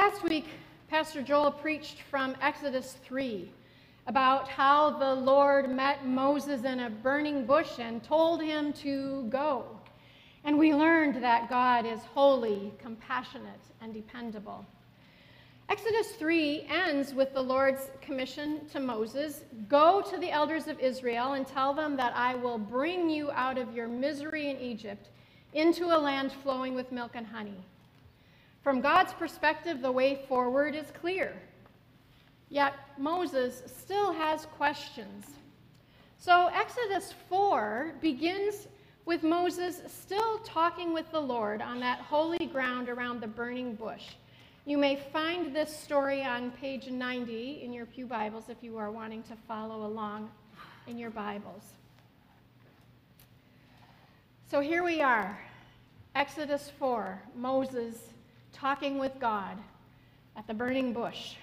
Last week, Pastor Joel preached from Exodus 3 about how the Lord met Moses in a burning bush and told him to go. And we learned that God is holy, compassionate, and dependable. Exodus 3 ends with the Lord's commission to Moses, "Go to the elders of Israel and tell them that I will bring you out of your misery in Egypt into a land flowing with milk and honey." From God's perspective, the way forward is clear. Yet Moses still has questions. So Exodus 4 begins with Moses still talking with the Lord on that holy ground around the burning bush. You may find this story on page 90 in your pew Bibles if you are wanting to follow along in your Bibles. So here we are, Exodus 4, Moses talking with God at the burning bush.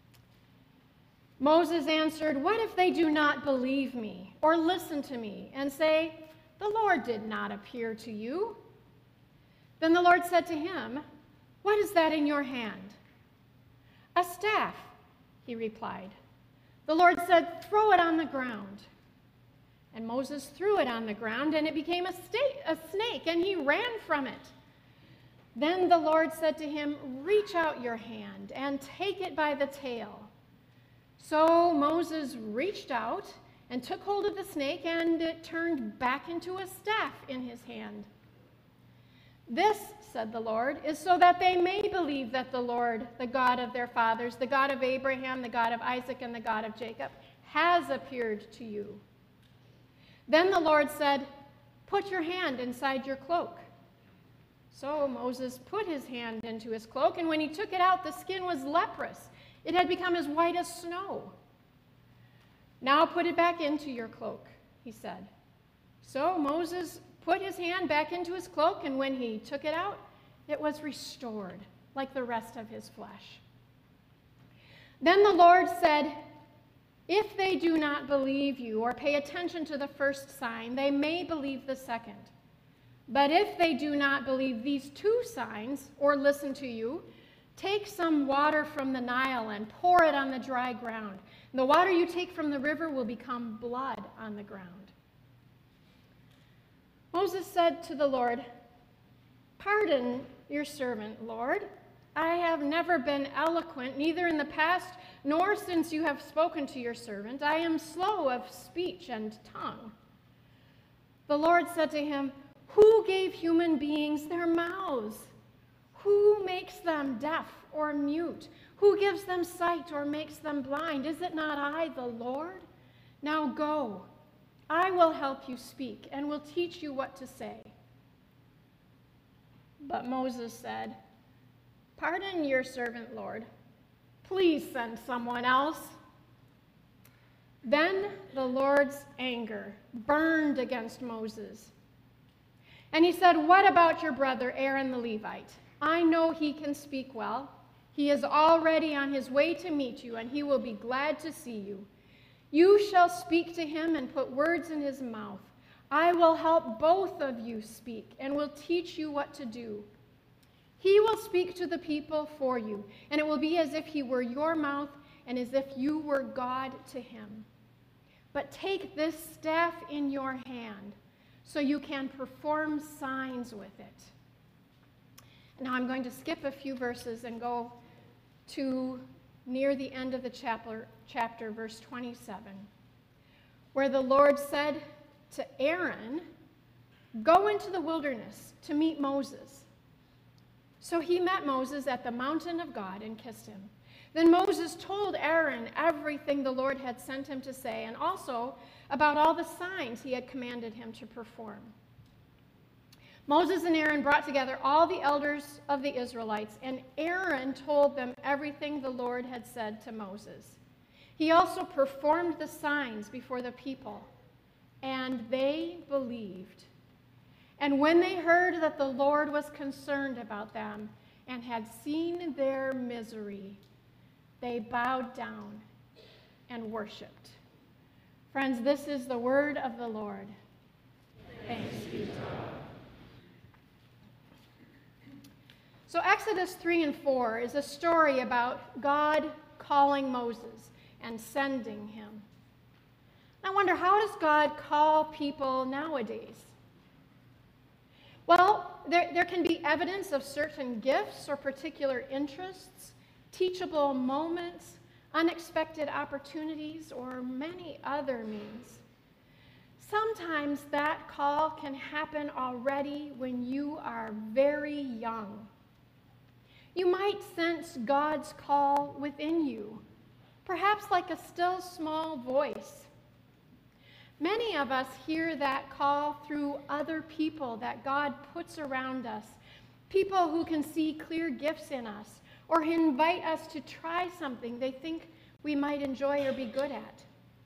Moses answered, "What if they do not believe me or listen to me and say, 'The Lord did not appear to you'?" Then the Lord said to him, "What is that in your hand?" "A staff," he replied. The Lord said, "Throw it on the ground." And Moses threw it on the ground, and it became a snake, and he ran from it. Then the Lord said to him, "Reach out your hand and take it by the tail." So Moses reached out and took hold of the snake, and it turned back into a staff in his hand. "This," said the Lord, "is so that they may believe that the Lord, the God of their fathers, the God of Abraham, the God of Isaac, and the God of Jacob, has appeared to you." Then the Lord said, "Put your hand inside your cloak." So Moses put his hand into his cloak, and when he took it out, the skin was leprous. It had become as white as snow. "Now put it back into your cloak," he said. So Moses put his hand back into his cloak, and when he took it out, it was restored, like the rest of his flesh. Then the Lord said, "If they do not believe you or pay attention to the first sign, they may believe the second. But if they do not believe these two signs or listen to you, take some water from the Nile and pour it on the dry ground. The water you take from the river will become blood on the ground." Moses said to the Lord, "Pardon your servant, Lord. I have never been eloquent, neither in the past nor since you have spoken to your servant. I am slow of speech and tongue." The Lord said to him, "Who gave human beings their mouths? Who makes them deaf or mute? Who gives them sight or makes them blind? Is it not I, the Lord? Now go. I will help you speak and will teach you what to say." But Moses said, "Pardon your servant, Lord. Please send someone else." Then the Lord's anger burned against Moses. And he said, "What about your brother Aaron the Levite? I know he can speak well. He is already on his way to meet you, and he will be glad to see you. You shall speak to him and put words in his mouth. I will help both of you speak and will teach you what to do. He will speak to the people for you, and it will be as if he were your mouth and as if you were God to him. But take this staff in your hand so you can perform signs with it." Now I'm going to skip a few verses and go to near the end of the chapter, verse 27, where the Lord said to Aaron, "Go into the wilderness to meet Moses." So he met Moses at the mountain of God and kissed him. Then Moses told Aaron everything the Lord had sent him to say, and also about all the signs he had commanded him to perform. Moses and Aaron brought together all the elders of the Israelites, and Aaron told them everything the Lord had said to Moses. He also performed the signs before the people, and they believed. And when they heard that the Lord was concerned about them and had seen their misery, they bowed down and worshiped. Friends, this is the word of the Lord. Thanks be to God. So Exodus 3 and 4 is a story about God calling Moses and sending him. I wonder, how does God call people nowadays? Well, there can be evidence of certain gifts or particular interests, teachable moments, unexpected opportunities, or many other means. Sometimes that call can happen already when you are very young. You might sense God's call within you, perhaps like a still small voice. Many of us hear that call through other people that God puts around us, people who can see clear gifts in us, or invite us to try something they think we might enjoy or be good at.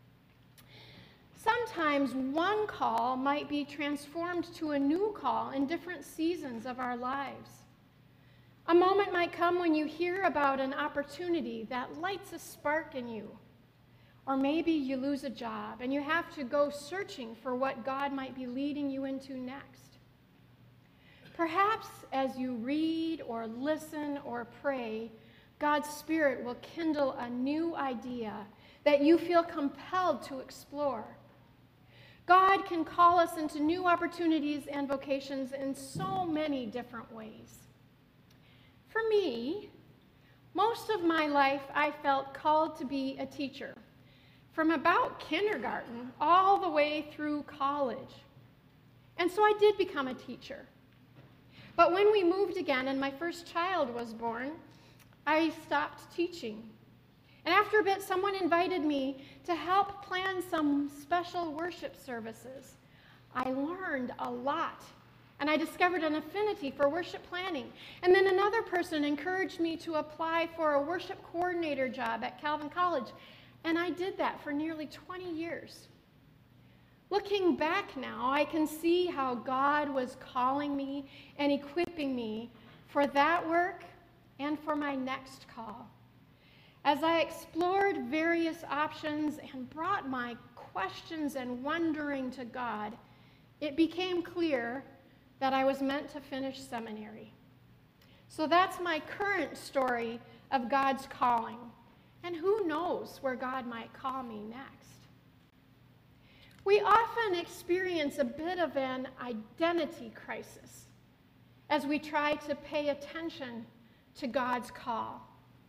Sometimes one call might be transformed to a new call in different seasons of our lives. A moment might come when you hear about an opportunity that lights a spark in you. Or maybe you lose a job and you have to go searching for what God might be leading you into next. Perhaps as you read or listen or pray, God's Spirit will kindle a new idea that you feel compelled to explore. God can call us into new opportunities and vocations in so many different ways. For me, most of my life I felt called to be a teacher, from about kindergarten all the way through college. And so I did become a teacher. But when we moved again and my first child was born, I stopped teaching. And after a bit, someone invited me to help plan some special worship services. I learned a lot, and I discovered an affinity for worship planning. And then another person encouraged me to apply for a worship coordinator job at Calvin College, and I did that for nearly 20 years. Looking back now, I can see how God was calling me and equipping me for that work and for my next call. As I explored various options and brought my questions and wondering to God, it became clear that I was meant to finish seminary. So that's my current story of God's calling. And who knows where God might call me next? We often experience a bit of an identity crisis as we try to pay attention to God's call.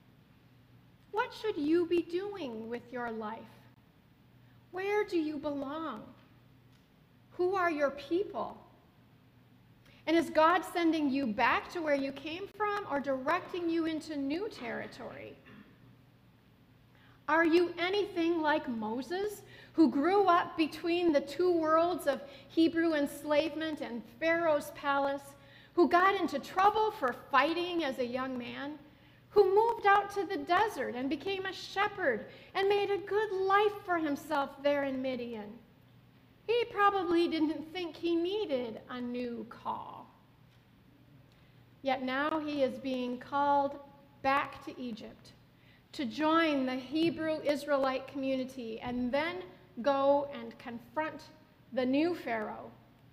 What should you be doing with your life? Where do you belong? Who are your people? And is God sending you back to where you came from or directing you into new territory? Are you anything like Moses, who grew up between the two worlds of Hebrew enslavement and Pharaoh's palace, who got into trouble for fighting as a young man, who moved out to the desert and became a shepherd and made a good life for himself there in Midian? He probably didn't think he needed a new call. Yet now he is being called back to Egypt to join the Hebrew Israelite community and then go and confront the new Pharaoh.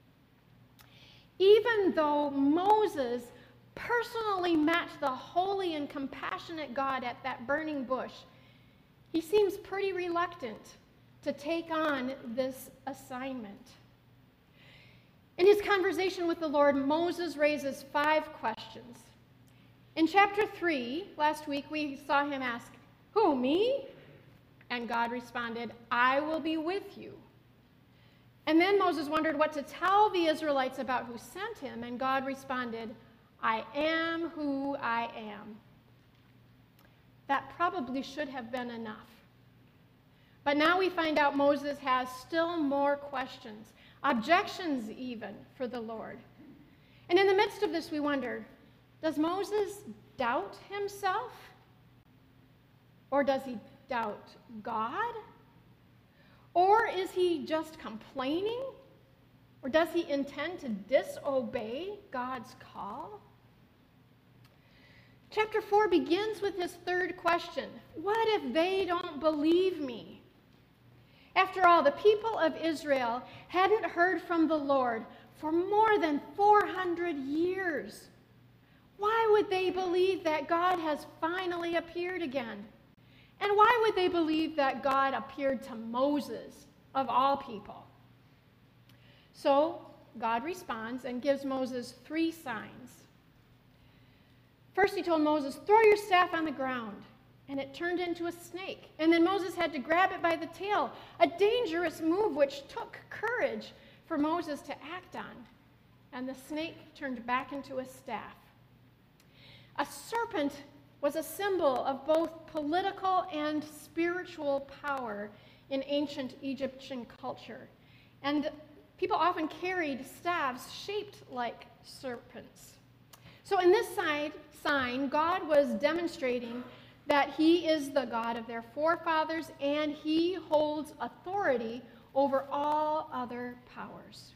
Even though Moses personally met the holy and compassionate God at that burning bush, he seems pretty reluctant to take on this assignment. In his conversation with the Lord, Moses raises 5 questions. In chapter 3, last week, we saw him ask, "Who, me?" And God responded, "I will be with you." And then Moses wondered what to tell the Israelites about who sent him, and God responded, "I am who I am." That probably should have been enough. But now we find out Moses has still more questions, objections even, for the Lord. And in the midst of this, we wonder, does Moses doubt himself? Or does he doubt God? Or is he just complaining? Or does he intend to disobey God's call? Chapter 4 begins with his third question. What if they don't believe me? After all, the people of Israel hadn't heard from the Lord for more than 400 years. Why would they believe that God has finally appeared again? And why would they believe that God appeared to Moses, of all people? So God responds and gives Moses 3 signs. First, he told Moses, throw your staff on the ground. And it turned into a snake. And then Moses had to grab it by the tail, a dangerous move which took courage for Moses to act on. And the snake turned back into a staff. A serpent was a symbol of both political and spiritual power in ancient Egyptian culture. And people often carried staffs shaped like serpents. So in this sign, God was demonstrating that he is the God of their forefathers, and he holds authority over all other powers.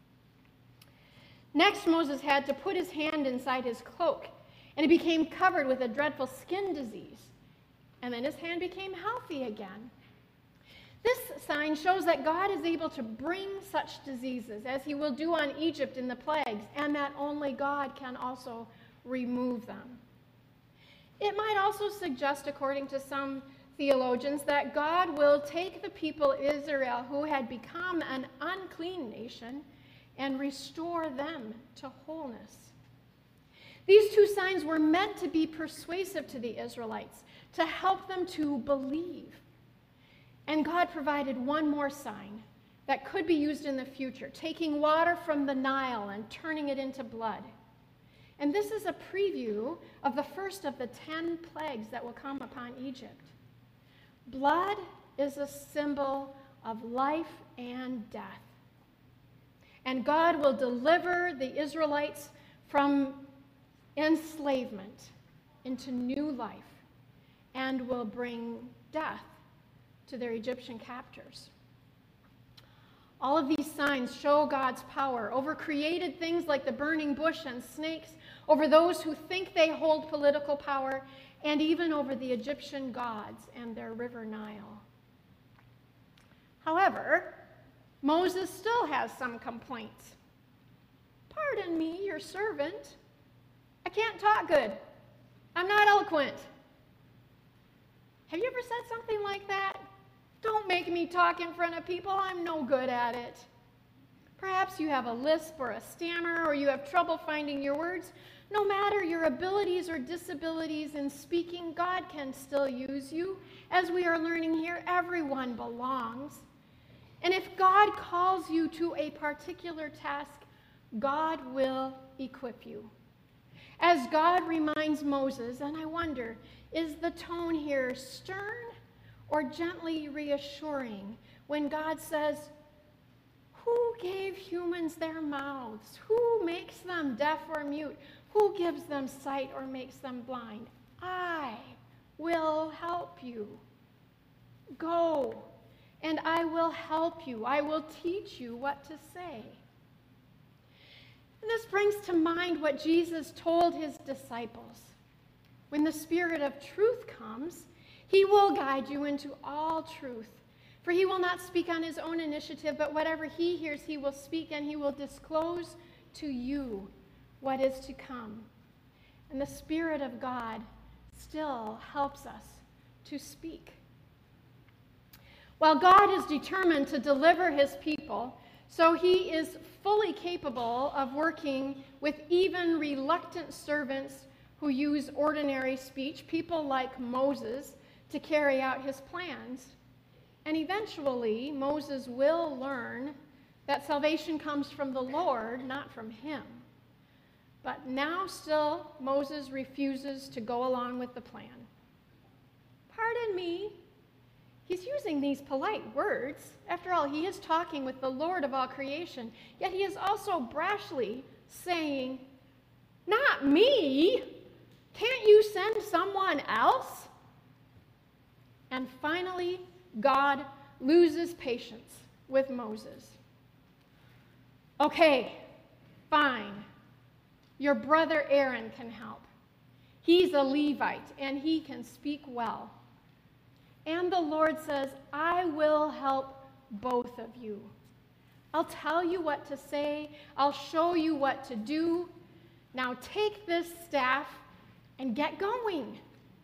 Next, Moses had to put his hand inside his cloak, and it became covered with a dreadful skin disease. And then his hand became healthy again. This sign shows that God is able to bring such diseases, as he will do on Egypt in the plagues, and that only God can also remove them. It might also suggest, according to some theologians, that God will take the people Israel who had become an unclean nation and restore them to wholeness. These 2 signs were meant to be persuasive to the Israelites, to help them to believe. And God provided one more sign that could be used in the future, taking water from the Nile and turning it into blood. And this is a preview of the first of the 10 plagues that will come upon Egypt. Blood is a symbol of life and death. And God will deliver the Israelites from enslavement into new life and will bring death to their Egyptian captors. All of these signs show God's power over created things like the burning bush and snakes, over those who think they hold political power, and even over the Egyptian gods and their river Nile. However, Moses still has some complaints. Pardon me, your servant. I can't talk good. I'm not eloquent. Have you ever said something like that? Don't make me talk in front of people. I'm no good at it. Perhaps you have a lisp or a stammer, or you have trouble finding your words. No matter your abilities or disabilities in speaking, God can still use you. As we are learning here, everyone belongs. And if God calls you to a particular task, God will equip you. As God reminds Moses, and I wonder, is the tone here stern or gently reassuring when God says, who gave humans their mouths? Who makes them deaf or mute? Who gives them sight or makes them blind? I will help you. Go, and I will help you. I will teach you what to say. And this brings to mind what Jesus told his disciples. When the Spirit of truth comes, he will guide you into all truth. For he will not speak on his own initiative, but whatever he hears, he will speak, and he will disclose to you what is to come. And the Spirit of God still helps us to speak. While God is determined to deliver his people, so he is fully capable of working with even reluctant servants who use ordinary speech, people like Moses, to carry out his plans. And eventually, Moses will learn that salvation comes from the Lord, not from him. But now still, Moses refuses to go along with the plan. Pardon me. He's using these polite words. After all, he is talking with the Lord of all creation. Yet he is also brashly saying, not me. Can't you send someone else? And finally, God loses patience with Moses. Okay, fine. Your brother Aaron can help. He's a Levite, and he can speak well. And the Lord says, I will help both of you. I'll tell you what to say. I'll show you what to do. Now take this staff and get going.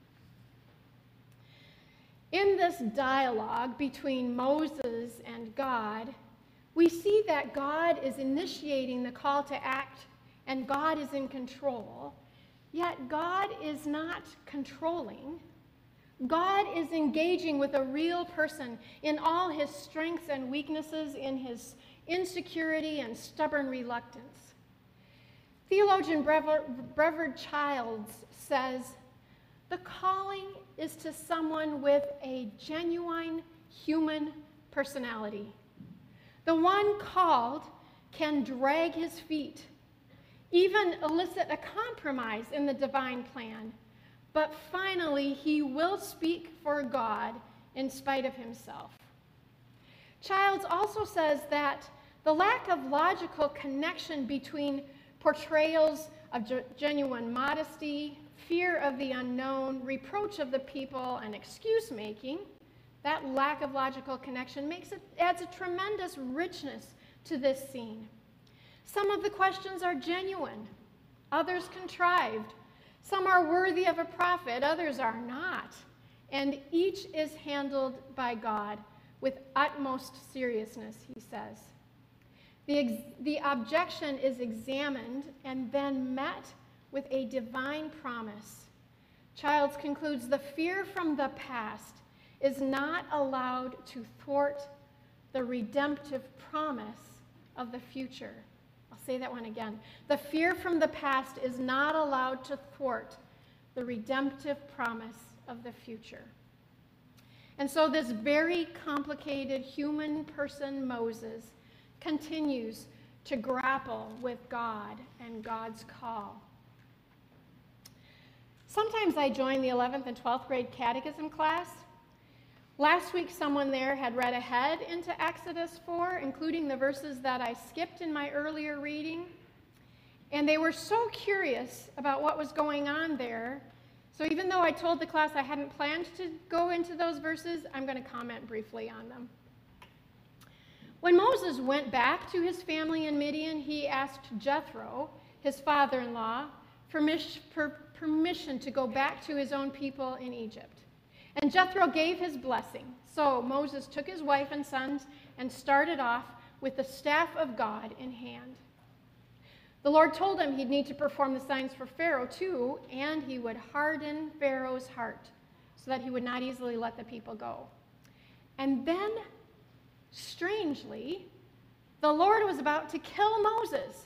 In this dialogue between Moses and God, we see that God is initiating the call to act and God is in control, yet God is not controlling. God is engaging with a real person in all his strengths and weaknesses, in his insecurity and stubborn reluctance. Theologian Brevard Childs says, "The calling is to someone with a genuine human personality. The one called can drag his feet, even elicit a compromise in the divine plan, but finally he will speak for God in spite of himself." Childs also says that the lack of logical connection between portrayals of genuine modesty, fear of the unknown, reproach of the people, and excuse-making, that lack of logical connection adds a tremendous richness to this scene. Some of the questions are genuine, others contrived. Some are worthy of a prophet, others are not. And each is handled by God with utmost seriousness, he says. The objection is examined and then met with a divine promise. Childs concludes, the fear from the past is not allowed to thwart the redemptive promise of the future. I'll say that one again. The fear from the past is not allowed to thwart the redemptive promise of the future. And so this very complicated human person, Moses, continues to grapple with God and God's call. Sometimes I join the 11th and 12th grade catechism class. Last week, someone there had read ahead into Exodus 4, including the verses that I skipped in my earlier reading. And they were so curious about what was going on there. So even though I told the class I hadn't planned to go into those verses, I'm going to comment briefly on them. When Moses went back to his family in Midian, he asked Jethro, his father-in-law, for permission to go back to his own people in Egypt. And Jethro gave his blessing. So Moses took his wife and sons and started off with the staff of God in hand. The Lord told him he'd need to perform the signs for Pharaoh too, and he would harden Pharaoh's heart so that he would not easily let the people go. And then, strangely, the Lord was about to kill Moses.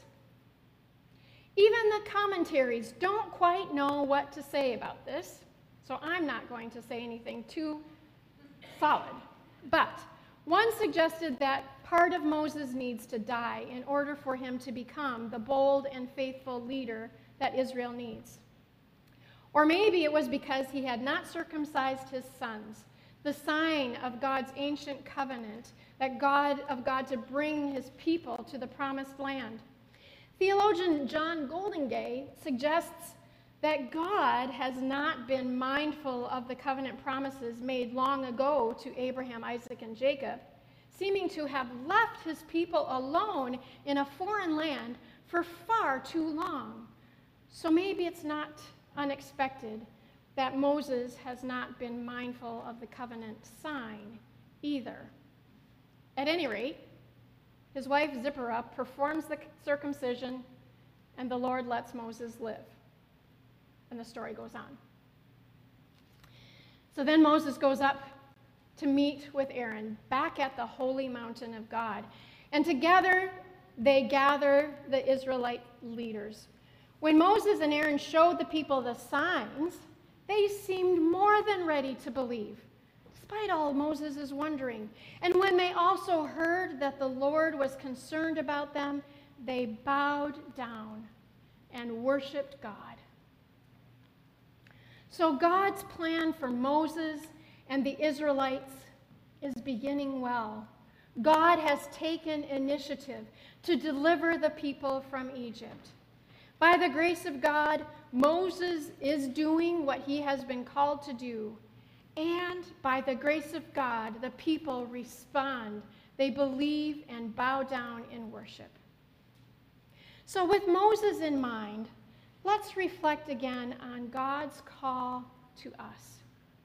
Even the commentaries don't quite know what to say about this, so I'm not going to say anything too solid. But one suggested that part of Moses needs to die in order for him to become the bold and faithful leader that Israel needs. Or maybe it was because he had not circumcised his sons, the sign of God's ancient covenant of God to bring his people to the promised land. Theologian John Goldingay suggests that God has not been mindful of the covenant promises made long ago to Abraham, Isaac, and Jacob, seeming to have left his people alone in a foreign land for far too long. So maybe it's not unexpected that Moses has not been mindful of the covenant sign either. At any rate, his wife Zipporah performs the circumcision, and the Lord lets Moses live. And the story goes on. So then Moses goes up to meet with Aaron back at the holy mountain of God. And together they gather the Israelite leaders. When Moses and Aaron showed the people the signs, they seemed more than ready to believe, despite all Moses is wondering. And when they also heard that the Lord was concerned about them, they bowed down and worshiped God. So God's plan for Moses and the Israelites is beginning well. God has taken initiative to deliver the people from Egypt. By the grace of God, Moses is doing what he has been called to do. And by the grace of God, the people respond. They believe and bow down in worship. So with Moses in mind, let's reflect again on God's call to us.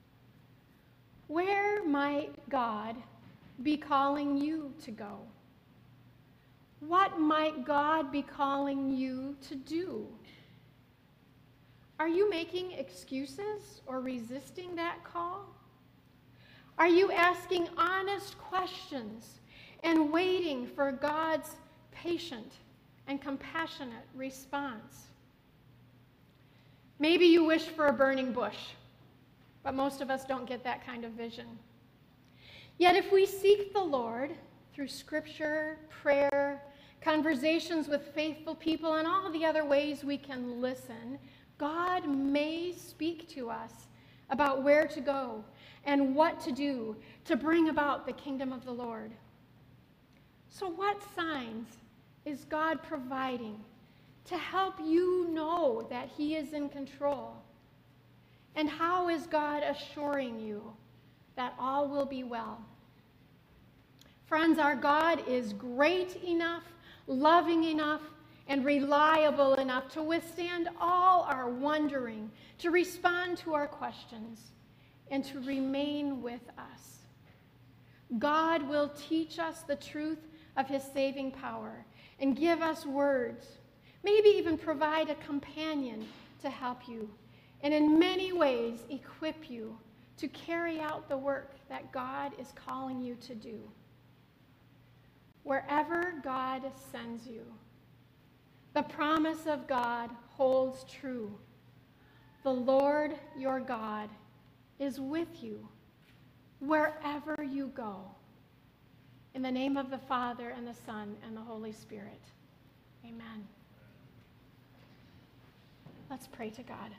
Where might God be calling you to go? What might God be calling you to do? Are you making excuses or resisting that call? Are you asking honest questions and waiting for God's patient and compassionate response? Maybe you wish for a burning bush, but most of us don't get that kind of vision. Yet if we seek the Lord through scripture, prayer, conversations with faithful people, and all the other ways we can listen, God may speak to us about where to go and what to do to bring about the kingdom of the Lord. So what signs is God providing to help you know that he is in control? And how is God assuring you that all will be well? Friends, our God is great enough, loving enough, and reliable enough to withstand all our wondering, to respond to our questions, and to remain with us. God will teach us the truth of his saving power and give us words, maybe even provide a companion to help you, and in many ways equip you to carry out the work that God is calling you to do. Wherever God sends you, the promise of God holds true. The Lord your God is with you wherever you go. In the name of the Father, and the Son, and the Holy Spirit. Amen. Let's pray to God.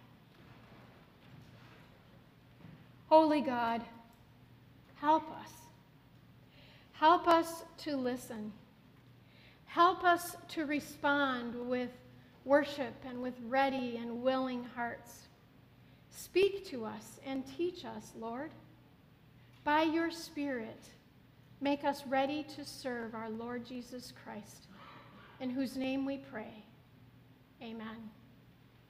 Holy God, help us. Help us to listen. Help us to respond with worship and with ready and willing hearts. Speak to us and teach us, Lord. By your Spirit, make us ready to serve our Lord Jesus Christ, in whose name we pray. Amen.